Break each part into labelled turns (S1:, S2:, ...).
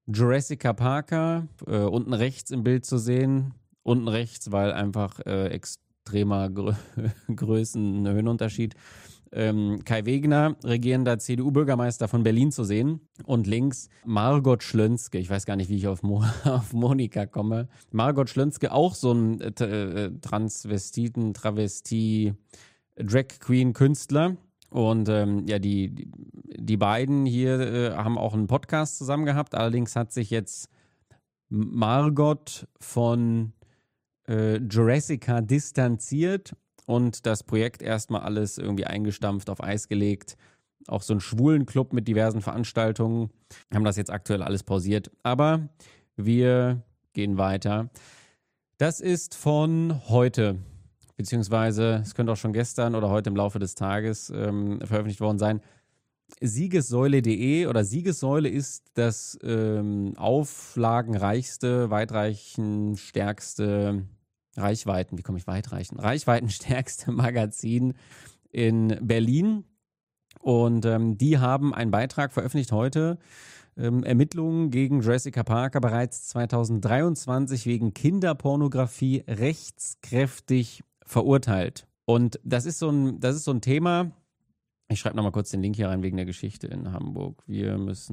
S1: Jurassica Parker, unten rechts im Bild zu sehen. Unten rechts, weil einfach extremer Höhenunterschied. Kai Wegner, regierender CDU-Bürgermeister von Berlin zu sehen. Und links Margot Schlönske, ich weiß gar nicht, wie ich auf Monika komme. Margot Schlönske, auch so ein Travestie, Drag Queen Künstler. Und die beiden hier haben auch einen Podcast zusammen gehabt. Allerdings hat sich jetzt Margot von Jurassica distanziert und das Projekt erstmal alles irgendwie eingestampft, auf Eis gelegt. Auch so ein Schwulenclub mit diversen Veranstaltungen haben das jetzt aktuell alles pausiert. Aber wir gehen weiter. Das ist von heute, beziehungsweise es könnte auch schon gestern oder heute im Laufe des Tages veröffentlicht worden sein. Siegessäule.de oder Siegessäule ist das auflagenreichste, reichweitenstärkste Magazin in Berlin. Und die haben einen Beitrag veröffentlicht heute. Ermittlungen gegen Jurassica Parker bereits 2023 wegen Kinderpornografie rechtskräftig verurteilt. Und das ist so ein Thema. Ich schreibe nochmal kurz den Link hier rein wegen der Geschichte in Hamburg. Wir müssen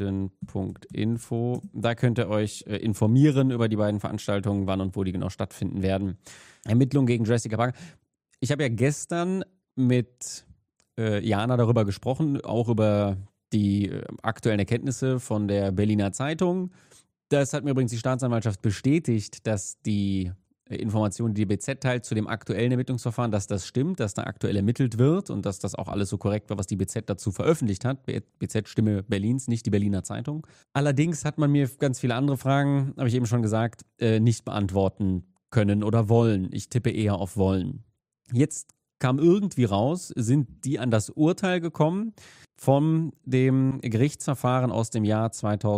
S1: reden.info. Da könnt ihr euch informieren über die beiden Veranstaltungen, wann und wo die genau stattfinden werden. Ermittlungen gegen Jurassica Parker. Ich habe ja gestern mit Jana darüber gesprochen, auch über die aktuellen Erkenntnisse von der Berliner Zeitung. Das hat mir übrigens die Staatsanwaltschaft bestätigt, dass die Informationen, die BZ teilt zu dem aktuellen Ermittlungsverfahren, dass das stimmt, dass da aktuell ermittelt wird und dass das auch alles so korrekt war, was die BZ dazu veröffentlicht hat. BZ Stimme Berlins, nicht die Berliner Zeitung. Allerdings hat man mir ganz viele andere Fragen, habe ich eben schon gesagt, nicht beantworten können oder wollen. Ich tippe eher auf wollen. Jetzt kam irgendwie raus, sind die an das Urteil gekommen von dem Gerichtsverfahren aus dem Jahr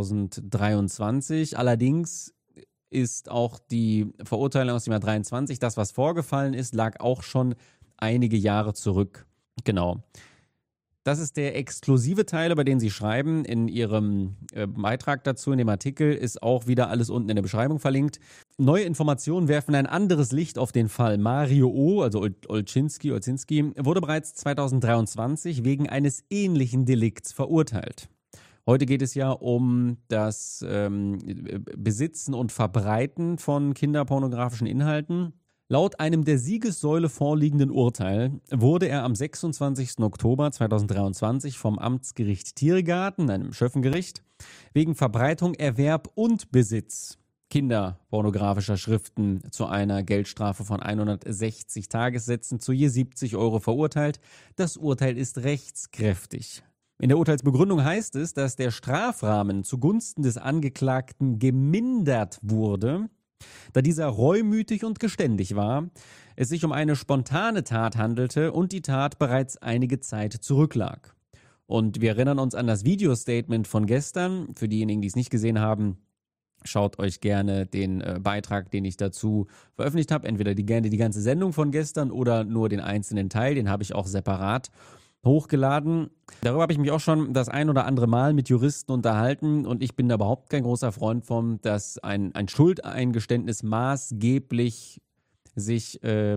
S1: 2023. Allerdings ist auch die Verurteilung aus dem Jahr 23, das, was vorgefallen ist, lag auch schon einige Jahre zurück. Genau. Das ist der exklusive Teil, über den Sie schreiben. In Ihrem Beitrag dazu, in dem Artikel, ist auch wieder alles unten in der Beschreibung verlinkt. Neue Informationen werfen ein anderes Licht auf den Fall. Mario O., also Olczynski, wurde bereits 2023 wegen eines ähnlichen Delikts verurteilt. Heute geht es ja um das Besitzen und Verbreiten von kinderpornografischen Inhalten. Laut einem der Siegessäule vorliegenden Urteil wurde er am 26. Oktober 2023 vom Amtsgericht Tiergarten, einem Schöffengericht, wegen Verbreitung, Erwerb und Besitz kinderpornografischer Schriften zu einer Geldstrafe von 160 Tagessätzen zu je 70 Euro verurteilt. Das Urteil ist rechtskräftig. In der Urteilsbegründung heißt es, dass der Strafrahmen zugunsten des Angeklagten gemindert wurde, da dieser reumütig und geständig war, es sich um eine spontane Tat handelte und die Tat bereits einige Zeit zurücklag. Und wir erinnern uns an das Video-Statement von gestern. Für diejenigen, die es nicht gesehen haben, schaut euch gerne den Beitrag, den ich dazu veröffentlicht habe. Entweder gerne die ganze Sendung von gestern oder nur den einzelnen Teil. Den habe ich auch separat hochgeladen. Darüber habe ich mich auch schon das ein oder andere Mal mit Juristen unterhalten und ich bin da überhaupt kein großer Freund von, dass ein Schuldeingeständnis maßgeblich sich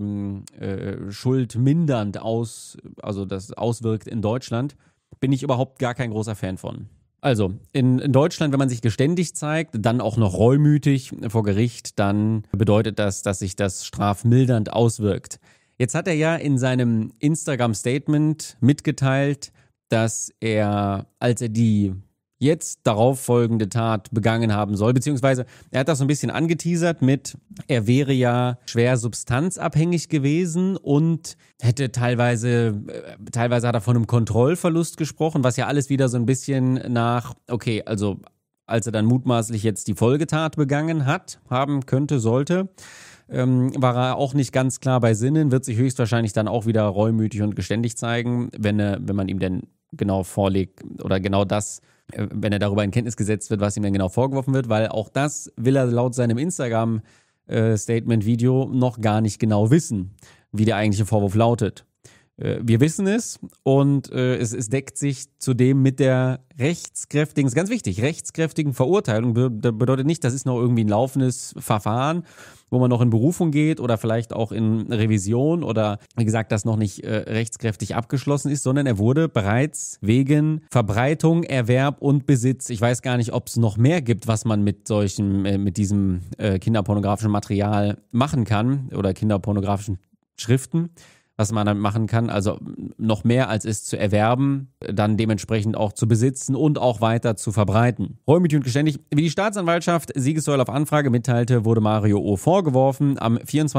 S1: schuldmindernd das auswirkt in Deutschland. Bin ich überhaupt gar kein großer Fan von. Also, in Deutschland, wenn man sich geständig zeigt, dann auch noch reumütig vor Gericht, dann bedeutet das, dass sich das strafmildernd auswirkt. Jetzt hat er ja in seinem Instagram-Statement mitgeteilt, dass er, als er die jetzt darauf folgende Tat begangen haben soll, beziehungsweise er hat das so ein bisschen angeteasert mit, er wäre ja schwer substanzabhängig gewesen und hätte teilweise hat er von einem Kontrollverlust gesprochen, was ja alles wieder so ein bisschen nach, okay, also als er dann mutmaßlich jetzt die Folgetat begangen haben könnte, sollte, war er auch nicht ganz klar bei Sinnen, wird sich höchstwahrscheinlich dann auch wieder reumütig und geständig zeigen, wenn man ihm denn genau vorlegt oder genau das, wenn er darüber in Kenntnis gesetzt wird, was ihm dann genau vorgeworfen wird, weil auch das will er laut seinem Instagram-Statement-Video noch gar nicht genau wissen, wie der eigentliche Vorwurf lautet. Wir wissen es und es deckt sich zudem mit der rechtskräftigen, ist ganz wichtig, rechtskräftigen Verurteilung. Bedeutet nicht, das ist noch irgendwie ein laufendes Verfahren, wo man noch in Berufung geht oder vielleicht auch in Revision oder wie gesagt, das noch nicht rechtskräftig abgeschlossen ist, sondern er wurde bereits wegen Verbreitung, Erwerb und Besitz, ich weiß gar nicht, ob es noch mehr gibt, was man mit diesem kinderpornografischen Material machen kann oder kinderpornografischen Schriften, was man damit machen kann, also noch mehr als es zu erwerben, dann dementsprechend auch zu besitzen und auch weiter zu verbreiten. Reumütig und geständig, wie die Staatsanwaltschaft Siegessäule auf Anfrage mitteilte, wurde Mario O. vorgeworfen, am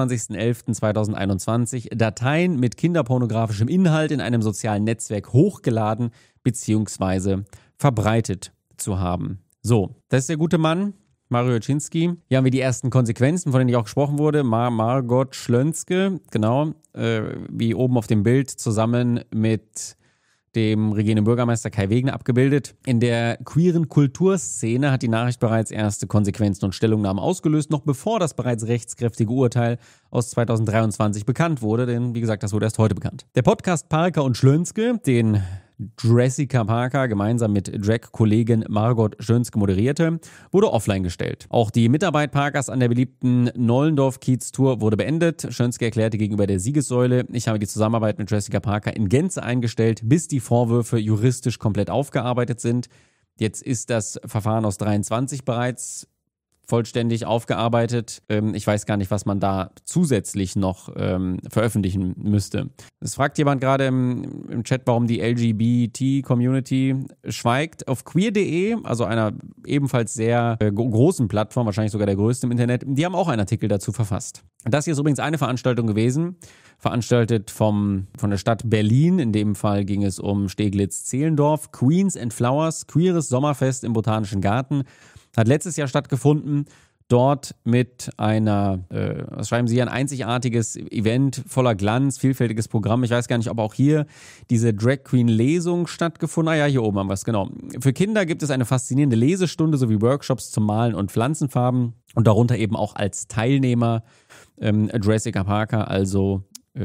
S1: 24.11.2021 Dateien mit kinderpornografischem Inhalt in einem sozialen Netzwerk hochgeladen bzw. verbreitet zu haben. So, das ist der gute Mann. Mario Olszynski. Hier haben wir die ersten Konsequenzen, von denen ich auch gesprochen wurde. Margot Schlönske, genau, wie oben auf dem Bild, zusammen mit dem regierenden Bürgermeister Kai Wegner abgebildet. In der queeren Kulturszene hat die Nachricht bereits erste Konsequenzen und Stellungnahmen ausgelöst, noch bevor das bereits rechtskräftige Urteil aus 2023 bekannt wurde, denn wie gesagt, das wurde erst heute bekannt. Der Podcast Parker und Schlönske, den Jessica Parker gemeinsam mit Drag-Kollegin Margot Schlönske moderierte, wurde offline gestellt. Auch die Mitarbeit Parkers an der beliebten Nollendorf-Kiez-Tour wurde beendet. Schlönske erklärte gegenüber der Siegessäule, ich habe die Zusammenarbeit mit Jessica Parker in Gänze eingestellt, bis die Vorwürfe juristisch komplett aufgearbeitet sind. Jetzt ist das Verfahren aus 23 bereits vollständig aufgearbeitet. Ich weiß gar nicht, was man da zusätzlich noch veröffentlichen müsste. Es fragt jemand gerade im Chat, warum die LGBT-Community schweigt. Auf queer.de, also einer ebenfalls sehr großen Plattform, wahrscheinlich sogar der größte im Internet, die haben auch einen Artikel dazu verfasst. Das hier ist übrigens eine Veranstaltung gewesen, veranstaltet von der Stadt Berlin. In dem Fall ging es um Steglitz-Zehlendorf. Queens and Flowers, queeres Sommerfest im Botanischen Garten. Hat letztes Jahr stattgefunden, dort mit einer, was schreiben Sie, ein einzigartiges Event voller Glanz, vielfältiges Programm. Ich weiß gar nicht, ob auch hier diese Drag Queen Lesung stattgefunden hat. Ah ja, hier oben haben wir es, genau. Für Kinder gibt es eine faszinierende Lesestunde sowie Workshops zum Malen und Pflanzenfarben und darunter eben auch als Teilnehmer Jessica Parker, also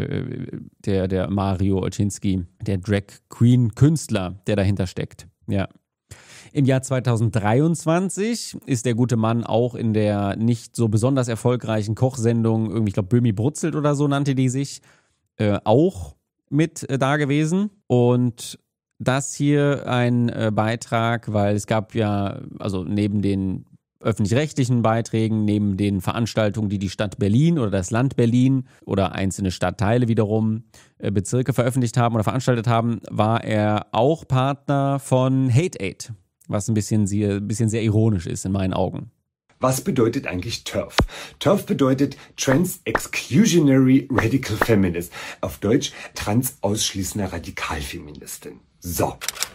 S1: der Mario Olszynski, der Drag Queen Künstler, der dahinter steckt. Ja. Im Jahr 2023 ist der gute Mann auch in der nicht so besonders erfolgreichen Kochsendung, irgendwie, ich glaube, Böhmi brutzelt oder so nannte die sich, auch mit da gewesen. Und das hier ein Beitrag, weil es gab ja, also neben den öffentlich-rechtlichen Beiträgen, neben den Veranstaltungen, die die Stadt Berlin oder das Land Berlin oder einzelne Stadtteile wiederum Bezirke veröffentlicht haben oder veranstaltet haben, war er auch Partner von Hate Aid. Was ein bisschen sehr ironisch ist in meinen Augen.
S2: Was bedeutet eigentlich TERF? TERF bedeutet Trans Exclusionary Radical Feminist. Auf Deutsch transausschließender Radikalfeministin. So.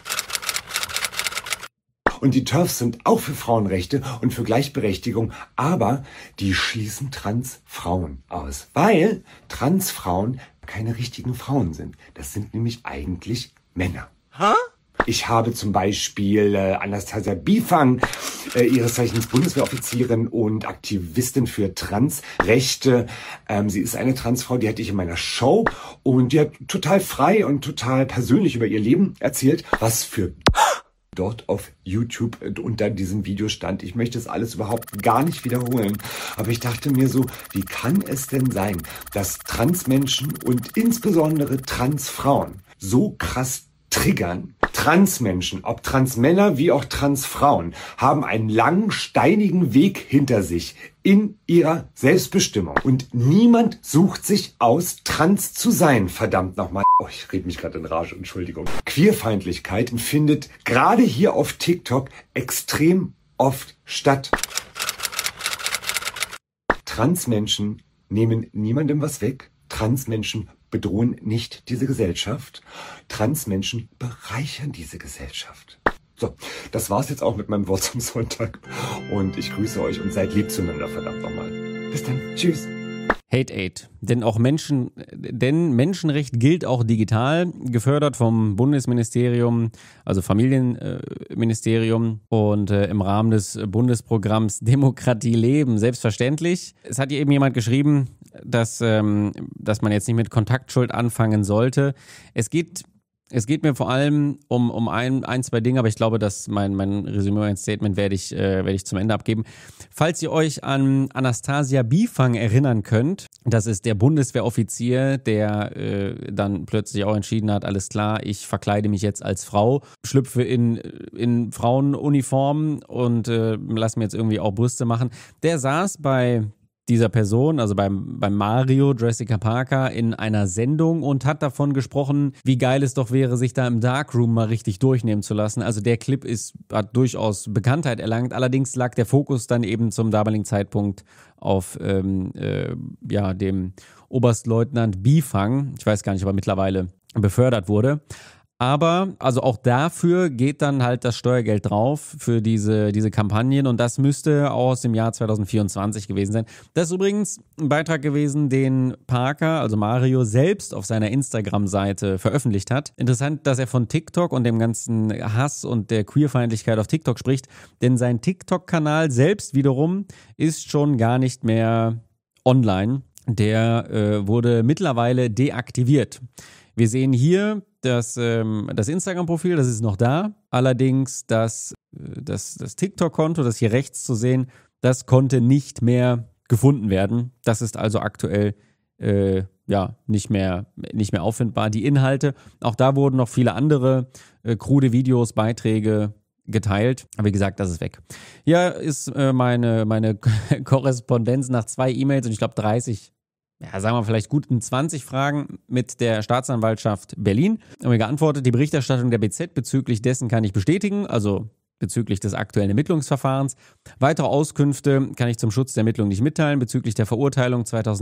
S2: Und die TERFs sind auch für Frauenrechte und für Gleichberechtigung, aber die schließen Transfrauen aus, weil Transfrauen keine richtigen Frauen sind. Das sind nämlich eigentlich Männer. Hä? Ich habe zum Beispiel Anastasia Bifang, ihres Zeichens Bundeswehroffizierin und Aktivistin für Transrechte. Sie ist eine Transfrau, die hatte ich in meiner Show und die hat total frei und total persönlich über ihr Leben erzählt, was für dort auf YouTube unter diesem Video stand. Ich möchte es alles überhaupt gar nicht wiederholen, aber ich dachte mir so, wie kann es denn sein, dass Transmenschen und insbesondere Transfrauen so krass triggern? Transmenschen, ob Transmänner wie auch Transfrauen, haben einen langen, steinigen Weg hinter sich in ihrer Selbstbestimmung. Und niemand sucht sich aus, trans zu sein, verdammt nochmal. Oh, ich rede mich gerade in Rage, Entschuldigung. Queerfeindlichkeit findet gerade hier auf TikTok extrem oft statt. Transmenschen nehmen niemandem was weg. Transmenschen bedrohen nicht diese Gesellschaft. Transmenschen bereichern diese Gesellschaft. So, das war's jetzt auch mit meinem Wort zum Sonntag. Und ich grüße euch und seid lieb zueinander, verdammt nochmal. Bis dann. Tschüss.
S1: Hate Aid. Denn Menschenrecht gilt auch digital, gefördert vom Bundesministerium, also Familienministerium und im Rahmen des Bundesprogramms Demokratie leben. Selbstverständlich. Es hat hier eben jemand geschrieben, dass man jetzt nicht mit Kontaktschuld anfangen sollte. Es geht mir vor allem um ein, zwei Dinge, aber ich glaube, dass mein Resümee, mein Statement werde ich zum Ende abgeben. Falls ihr euch an Anastasia Bifang erinnern könnt, das ist der Bundeswehroffizier, der dann plötzlich auch entschieden hat, alles klar, ich verkleide mich jetzt als Frau, schlüpfe in Frauenuniform und lass mir jetzt irgendwie auch Brüste machen. Der saß bei dieser Person, also beim Mario, Jessica Parker, in einer Sendung und hat davon gesprochen, wie geil es doch wäre, sich da im Darkroom mal richtig durchnehmen zu lassen. Also der Clip hat durchaus Bekanntheit erlangt, allerdings lag der Fokus dann eben zum damaligen Zeitpunkt auf dem Oberstleutnant Bifang. Ich weiß gar nicht, ob er mittlerweile befördert wurde. Aber also auch dafür geht dann halt das Steuergeld drauf für diese Kampagnen und das müsste aus dem Jahr 2024 gewesen sein. Das ist übrigens ein Beitrag gewesen, den Parker, also Mario, selbst auf seiner Instagram-Seite veröffentlicht hat. Interessant, dass er von TikTok und dem ganzen Hass und der Queerfeindlichkeit auf TikTok spricht, denn sein TikTok-Kanal selbst wiederum ist schon gar nicht mehr online. Der wurde mittlerweile deaktiviert. Wir sehen hier das Instagram-Profil, das ist noch da. Allerdings das TikTok-Konto, das hier rechts zu sehen, das konnte nicht mehr gefunden werden. Das ist also aktuell nicht mehr auffindbar. Die Inhalte, auch da wurden noch viele andere krude Videos, Beiträge geteilt. Aber wie gesagt, das ist weg. Hier ist meine Korrespondenz nach 2 E-Mails und ich glaube 30, sagen wir vielleicht guten 20 Fragen mit der Staatsanwaltschaft Berlin. Haben wir geantwortet, die Berichterstattung der BZ bezüglich dessen kann ich bestätigen, also bezüglich des aktuellen Ermittlungsverfahrens. Weitere Auskünfte kann ich zum Schutz der Ermittlungen nicht mitteilen. Bezüglich der Verurteilung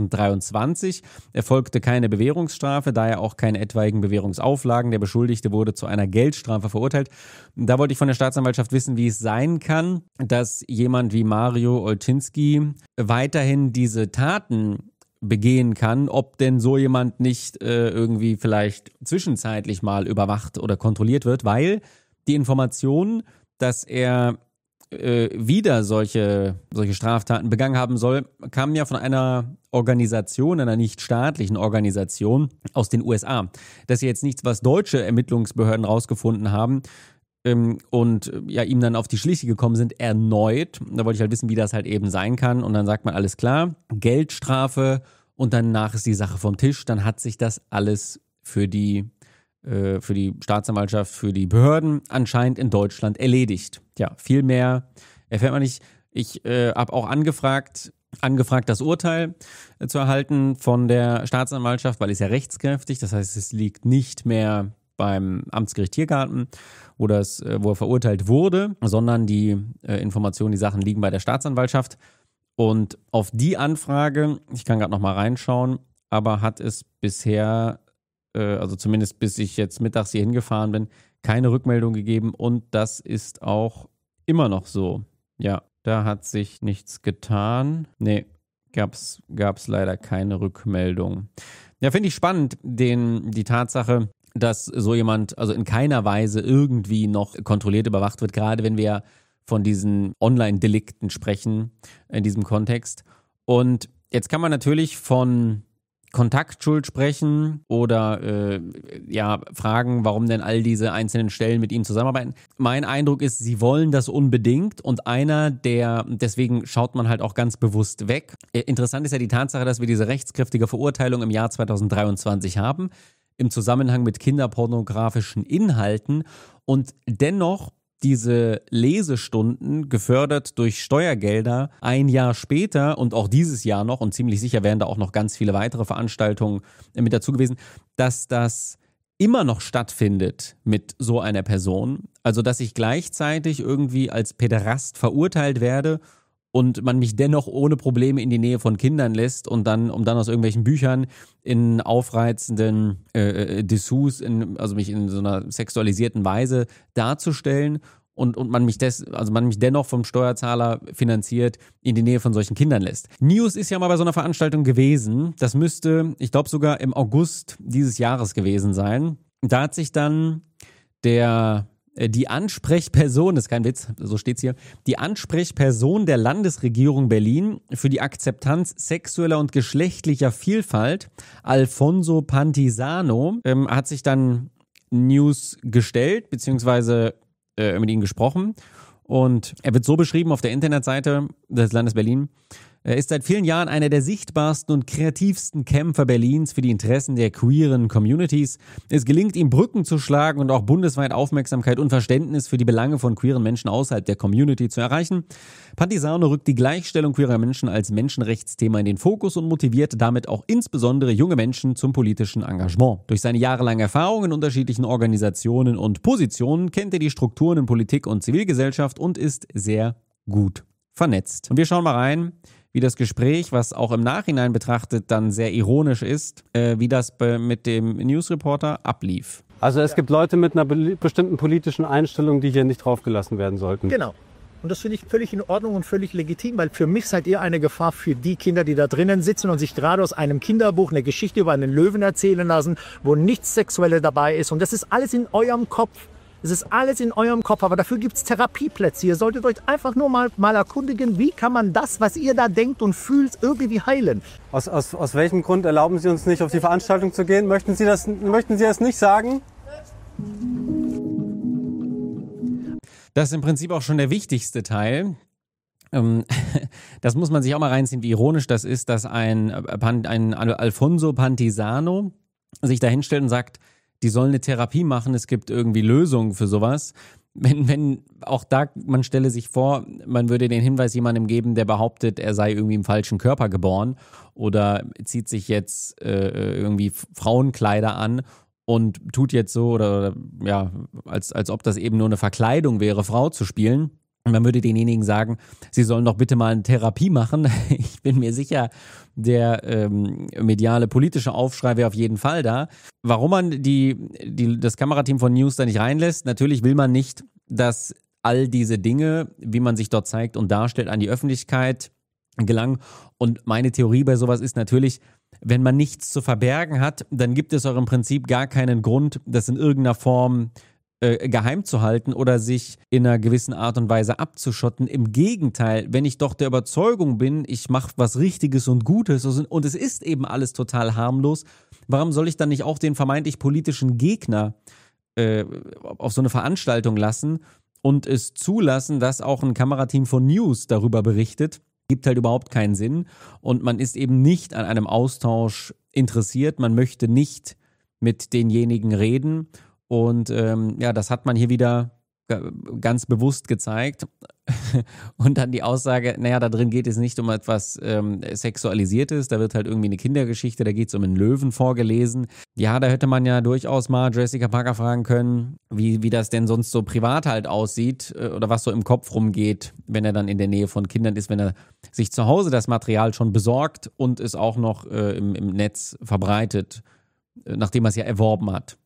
S1: 2023 erfolgte keine Bewährungsstrafe, daher auch keine etwaigen Bewährungsauflagen. Der Beschuldigte wurde zu einer Geldstrafe verurteilt. Da wollte ich von der Staatsanwaltschaft wissen, wie es sein kann, dass jemand wie Mario Olczynski weiterhin diese Taten begehen kann, ob denn so jemand nicht irgendwie vielleicht zwischenzeitlich mal überwacht oder kontrolliert wird, weil die Information, dass er wieder solche Straftaten begangen haben soll, kam ja von einer Organisation, einer nicht-staatlichen Organisation aus den USA. Das ist jetzt nichts, was deutsche Ermittlungsbehörden rausgefunden haben und ihm dann auf die Schliche gekommen sind, erneut. Da wollte ich halt wissen, wie das halt eben sein kann. Und dann sagt man, alles klar, Geldstrafe und danach ist die Sache vom Tisch. Dann hat sich das alles für die Staatsanwaltschaft, für die Behörden anscheinend in Deutschland erledigt. Ja, viel mehr erfährt man nicht. Ich habe auch angefragt, das Urteil zu erhalten von der Staatsanwaltschaft, weil es ja rechtskräftig, das heißt, es liegt nicht mehr beim Amtsgericht Tiergarten, wo er verurteilt wurde, sondern die Informationen, die Sachen liegen bei der Staatsanwaltschaft. Und auf die Anfrage, ich kann gerade noch mal reinschauen, aber hat es bisher, also zumindest bis ich jetzt mittags hier hingefahren bin, keine Rückmeldung gegeben und das ist auch immer noch so. Ja, da hat sich nichts getan. Nee, gab's leider keine Rückmeldung. Ja, finde ich spannend, die Tatsache, dass so jemand also in keiner Weise irgendwie noch kontrolliert überwacht wird, gerade wenn wir von diesen Online-Delikten sprechen in diesem Kontext. Und jetzt kann man natürlich von Kontaktschuld sprechen oder fragen, warum denn all diese einzelnen Stellen mit ihm zusammenarbeiten. Mein Eindruck ist, sie wollen das unbedingt und deswegen schaut man halt auch ganz bewusst weg. Interessant ist ja die Tatsache, dass wir diese rechtskräftige Verurteilung im Jahr 2023 haben, im Zusammenhang mit kinderpornografischen Inhalten und dennoch diese Lesestunden, gefördert durch Steuergelder, ein Jahr später und auch dieses Jahr noch, und ziemlich sicher wären da auch noch ganz viele weitere Veranstaltungen mit dazu gewesen, dass das immer noch stattfindet mit so einer Person. Also, dass ich gleichzeitig irgendwie als Päderast verurteilt werde und man mich dennoch ohne Probleme in die Nähe von Kindern lässt und dann, um dann aus irgendwelchen Büchern in aufreizenden Dessous, also mich in so einer sexualisierten Weise darzustellen und man mich dennoch vom Steuerzahler finanziert in die Nähe von solchen Kindern lässt. News ist ja mal bei so einer Veranstaltung gewesen. Das müsste, ich glaube, sogar im August dieses Jahres gewesen sein. Da hat sich dann der Die Ansprechperson, das ist kein Witz, so steht's hier, die Ansprechperson der Landesregierung Berlin für die Akzeptanz sexueller und geschlechtlicher Vielfalt, Alfonso Pantisano, hat sich dann News gestellt, beziehungsweise mit ihnen gesprochen. Und er wird so beschrieben auf der Internetseite des Landes Berlin. Er ist seit vielen Jahren einer der sichtbarsten und kreativsten Kämpfer Berlins für die Interessen der queeren Communities. Es gelingt ihm, Brücken zu schlagen und auch bundesweit Aufmerksamkeit und Verständnis für die Belange von queeren Menschen außerhalb der Community zu erreichen. Pantisano rückt die Gleichstellung queerer Menschen als Menschenrechtsthema in den Fokus und motiviert damit auch insbesondere junge Menschen zum politischen Engagement. Durch seine jahrelange Erfahrung in unterschiedlichen Organisationen und Positionen kennt er die Strukturen in Politik und Zivilgesellschaft und ist sehr gut vernetzt. Und wir schauen mal rein, wie das Gespräch, was auch im Nachhinein betrachtet dann sehr ironisch ist, wie das mit dem Newsreporter ablief.
S3: Also es gibt Leute mit einer bestimmten politischen Einstellung, die hier nicht draufgelassen werden sollten.
S4: Genau. Und das finde ich völlig in Ordnung und völlig legitim, weil für mich seid ihr eine Gefahr für die Kinder, die da drinnen sitzen und sich gerade aus einem Kinderbuch eine Geschichte über einen Löwen erzählen lassen, wo nichts Sexuelles dabei ist. Und das ist alles in eurem Kopf. Es ist alles in eurem Kopf, aber dafür gibt es Therapieplätze. Ihr solltet euch einfach nur mal erkundigen, wie kann man das, was ihr da denkt und fühlt, irgendwie heilen.
S3: Aus welchem Grund erlauben Sie uns nicht, auf die Veranstaltung zu gehen? Möchten Sie das nicht sagen?
S1: Das ist im Prinzip auch schon der wichtigste Teil. Das muss man sich auch mal reinziehen, wie ironisch das ist, dass ein Alfonso Pantisano sich da hinstellt und sagt, die sollen eine Therapie machen, es gibt irgendwie Lösungen für sowas. Wenn auch da, man stelle sich vor, man würde den Hinweis jemandem geben, der behauptet, er sei irgendwie im falschen Körper geboren oder zieht sich jetzt irgendwie Frauenkleider an und tut jetzt so oder ja, als ob das eben nur eine Verkleidung wäre, Frau zu spielen. Und man würde denjenigen sagen, sie sollen doch bitte mal eine Therapie machen. Ich bin mir sicher, der mediale politische Aufschrei wäre auf jeden Fall da. Warum man das Kamerateam von News da nicht reinlässt? Natürlich will man nicht, dass all diese Dinge, wie man sich dort zeigt und darstellt, an die Öffentlichkeit gelangen. Und meine Theorie bei sowas ist natürlich, wenn man nichts zu verbergen hat, dann gibt es auch im Prinzip gar keinen Grund, das in irgendeiner Form geheim zu halten oder sich in einer gewissen Art und Weise abzuschotten. Im Gegenteil, wenn ich doch der Überzeugung bin, ich mache was Richtiges und Gutes und es ist eben alles total harmlos, warum soll ich dann nicht auch den vermeintlich politischen Gegner auf so eine Veranstaltung lassen und es zulassen, dass auch ein Kamerateam von News darüber berichtet? Gibt halt überhaupt keinen Sinn und man ist eben nicht an einem Austausch interessiert, man möchte nicht mit denjenigen reden. Und ja, das hat man hier wieder ganz bewusst gezeigt. Und dann die Aussage, naja, da drin geht es nicht um etwas Sexualisiertes, da wird halt irgendwie eine Kindergeschichte, da geht es um einen Löwen vorgelesen. Ja, da hätte man ja durchaus mal Jessica Parker fragen können, wie das denn sonst so privat halt aussieht oder was so im Kopf rumgeht, wenn er dann in der Nähe von Kindern ist, wenn er sich zu Hause das Material schon besorgt und es auch noch im Netz verbreitet, nachdem er es ja erworben hat.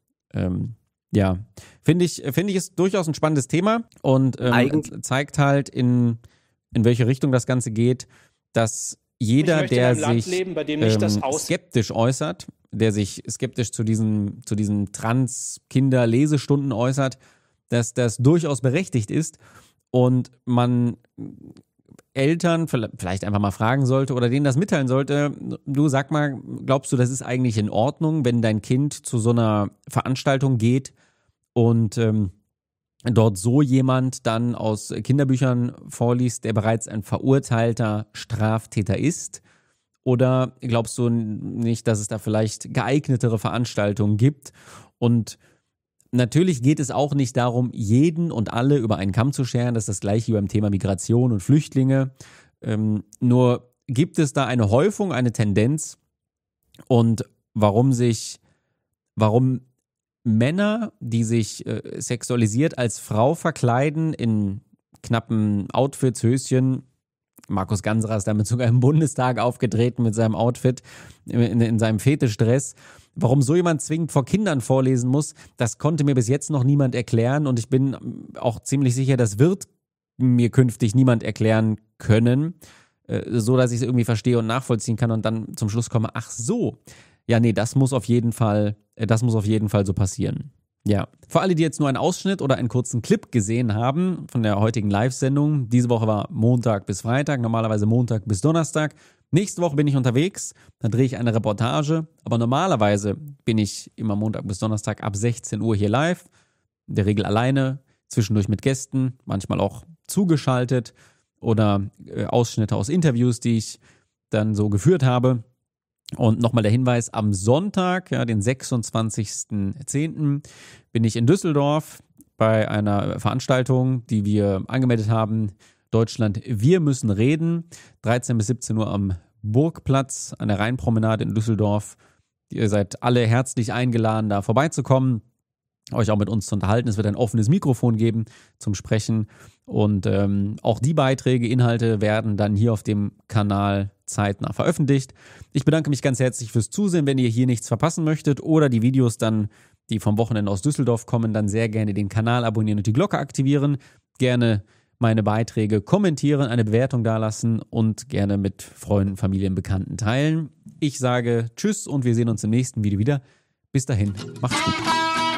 S1: Ja, finde ich ist durchaus ein spannendes Thema und zeigt halt, in welche Richtung das Ganze geht, dass jeder, der sich skeptisch äußert, der sich skeptisch zu diesen Trans-Kinder-Lesestunden äußert, dass das durchaus berechtigt ist und man Eltern vielleicht einfach mal fragen sollte oder denen das mitteilen sollte, du sag mal, glaubst du, das ist eigentlich in Ordnung, wenn dein Kind zu so einer Veranstaltung geht und dort so jemand dann aus Kinderbüchern vorliest, der bereits ein verurteilter Straftäter ist? Oder glaubst du nicht, dass es da vielleicht geeignetere Veranstaltungen gibt? Und natürlich geht es auch nicht darum, jeden und alle über einen Kamm zu scheren. Das ist das Gleiche wie beim Thema Migration und Flüchtlinge. Nur gibt es da eine Häufung, eine Tendenz und warum Männer, die sich sexualisiert als Frau verkleiden, in knappen Outfits, Höschen, Markus Ganserer ist damit sogar im Bundestag aufgetreten mit seinem Outfit, in seinem Fetischdress. Warum so jemand zwingend vor Kindern vorlesen muss, das konnte mir bis jetzt noch niemand erklären und ich bin auch ziemlich sicher, das wird mir künftig niemand erklären können, so dass ich es irgendwie verstehe und nachvollziehen kann und dann zum Schluss komme, ach so, ja nee, das muss auf jeden Fall so passieren. Ja, für alle, die jetzt nur einen Ausschnitt oder einen kurzen Clip gesehen haben von der heutigen Live-Sendung, diese Woche war Montag bis Freitag, normalerweise Montag bis Donnerstag. Nächste Woche bin ich unterwegs, dann drehe ich eine Reportage, aber normalerweise bin ich immer Montag bis Donnerstag ab 16 Uhr hier live, in der Regel alleine, zwischendurch mit Gästen, manchmal auch zugeschaltet oder Ausschnitte aus Interviews, die ich dann so geführt habe. Und nochmal der Hinweis, am Sonntag, ja, den 26.10., bin ich in Düsseldorf bei einer Veranstaltung, die wir angemeldet haben, Deutschland, wir müssen reden, 13 bis 17 Uhr am Burgplatz an der Rheinpromenade in Düsseldorf. Ihr seid alle herzlich eingeladen, da vorbeizukommen, euch auch mit uns zu unterhalten. Es wird ein offenes Mikrofon geben zum Sprechen und auch die Beiträge, Inhalte werden dann hier auf dem Kanal zeitnah veröffentlicht. Ich bedanke mich ganz herzlich fürs Zusehen. Wenn ihr hier nichts verpassen möchtet oder die Videos dann, die vom Wochenende aus Düsseldorf kommen, dann sehr gerne den Kanal abonnieren und die Glocke aktivieren. Gerne meine Beiträge kommentieren, eine Bewertung dalassen und gerne mit Freunden, Familien, Bekannten teilen. Ich sage Tschüss und wir sehen uns im nächsten Video wieder. Bis dahin, macht's gut.